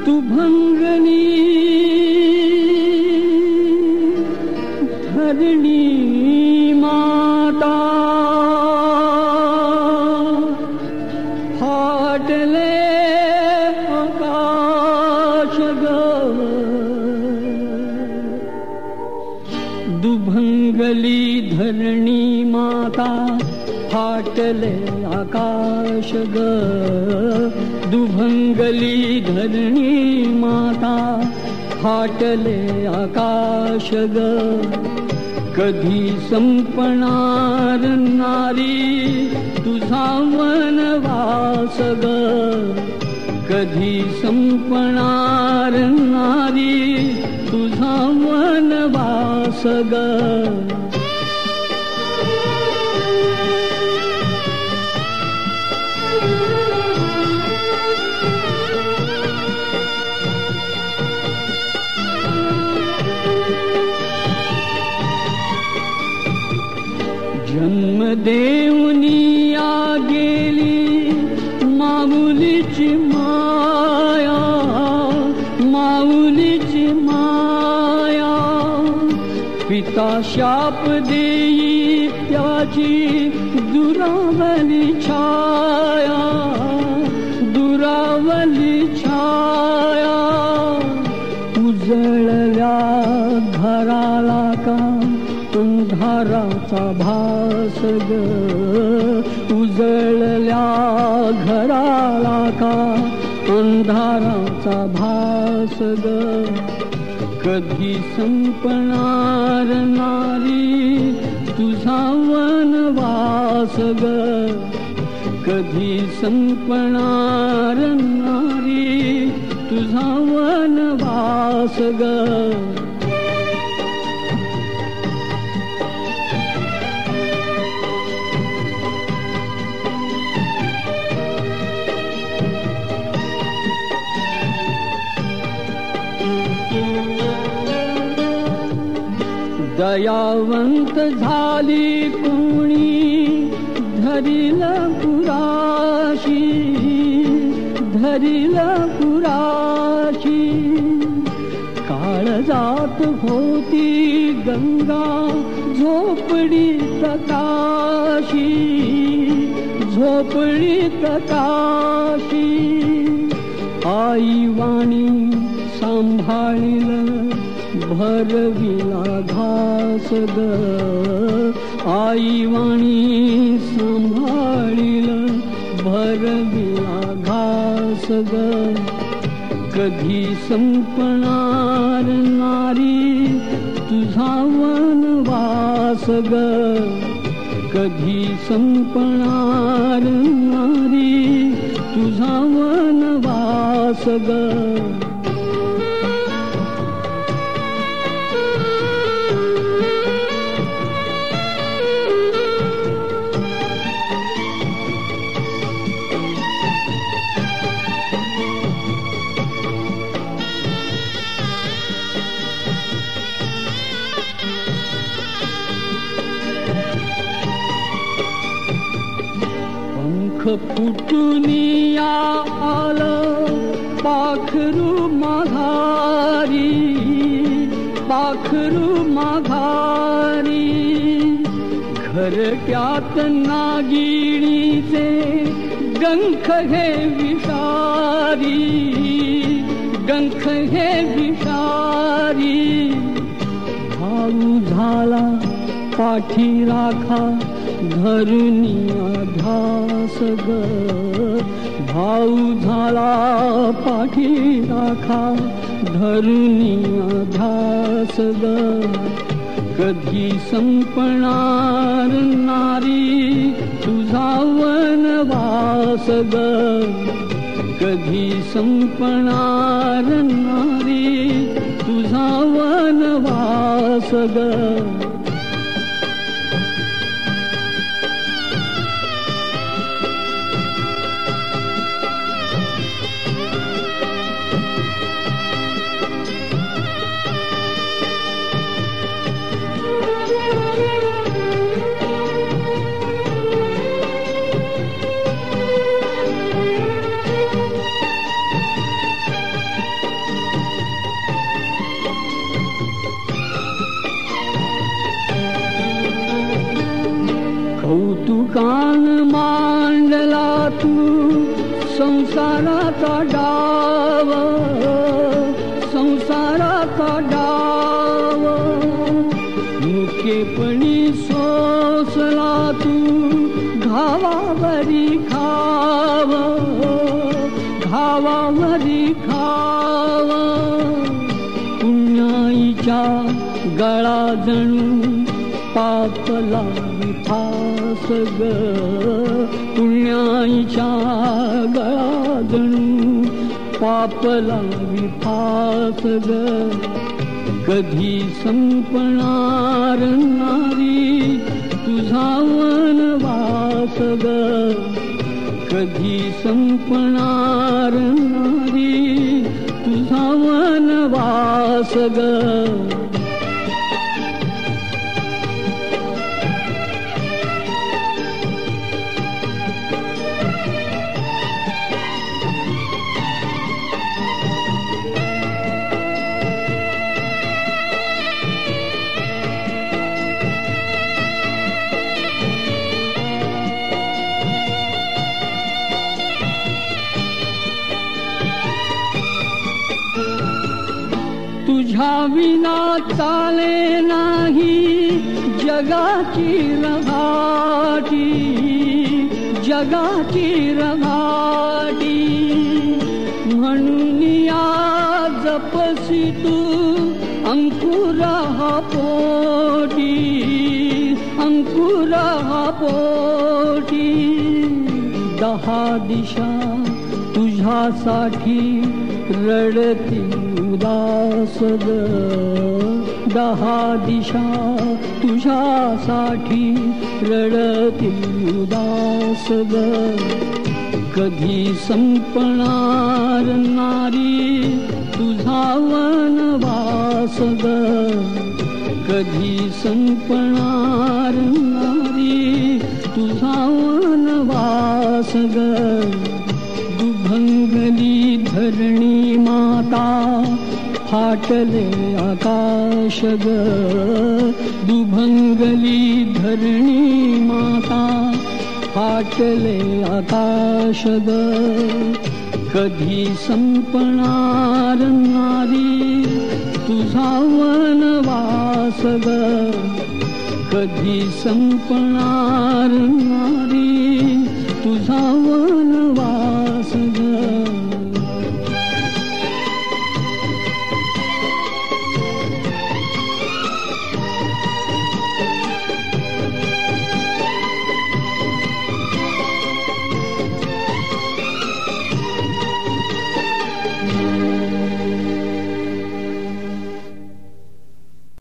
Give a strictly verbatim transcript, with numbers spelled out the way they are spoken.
दुभंगली धरणी माता फाटले आकाश ग दुभंगली धरणी माता फाटले आकाश ग दुभंगली धरणी माता फाटले आकाश ग कधी संपणार नारी तुझा वनवास ग कधी संपणार नारी तुझा वनवास ग जन्म देऊनी आ गेली माऊलीची माया माऊलीची माया पिता शाप देई त्याची दुरावली छाया दुरावली छाया उजळल्या घराला का अंधाराचा भास ग उजळल्या घराला का अंधाराचा भास ग कधी संपणार नारी तुझा वनवास ग कधी संपणार नारी तुझा वनवास ग दयावंत झाली कोणी धरिल पुराशी धरिल पुराशी काळजात होती गंगा झोपडीत काशी झोपडीत काशी आई वाणी सांभाळिल भरविला घास ग आई वाणी सांभाळिल भरविला घास ग कधी संपणार नारी तुझा वनवास ग कधी संपणार नारी तुझा वनवास ग फुटुनी आलं पाखरू माघारी पाखरू माघारी घरट्यात नागिणीचे गंख हे विषारी गंख हे विषारी भाऊ झाला पाठी राखा धरुनिया ध्यास ग भाऊ झाला पाठी राखा धरुनिया ध्यास ग कधी संपणार नारी तुझा वनवास ग कधी संपणार नारी तुझा वनवास ग कान मांडला तू संसाराचा डाव, संसाराचा डाव. मुकेपणी सोसला तू घावावरी खाव, घावावरी खाव. पुण्याईच्या गळा जणू पापला फास ग, पुण्याईच्या गळा जणू पापला फास ग. कधी संपणार नारी तुझा वनवास ग, कधी संपणार नारी तुझा वनवास ग. तुझ्या विना चाले नाही जगाची रघाटी, जगाची रघाटी. म्हणून या जपसी तू अंकुर हा पोटी, अंकुर हा पोटी. दहा दिशा तुझ्यासाठी रडती उदास ग, दहा दिशा तुझ्यासाठी रडती उदास ग. कधी संपणार नारी तुझा वनवास ग, कधी संपणार नारी तुझा वनवास ग. दुभंगली धरणी माता फाटले आकाश ग, दुभंगली धरणी माता फाटले आकाश ग. कधी संपणार नारी तुझा वनवास ग, कधी संपणार नारी तुझा वनवास ग.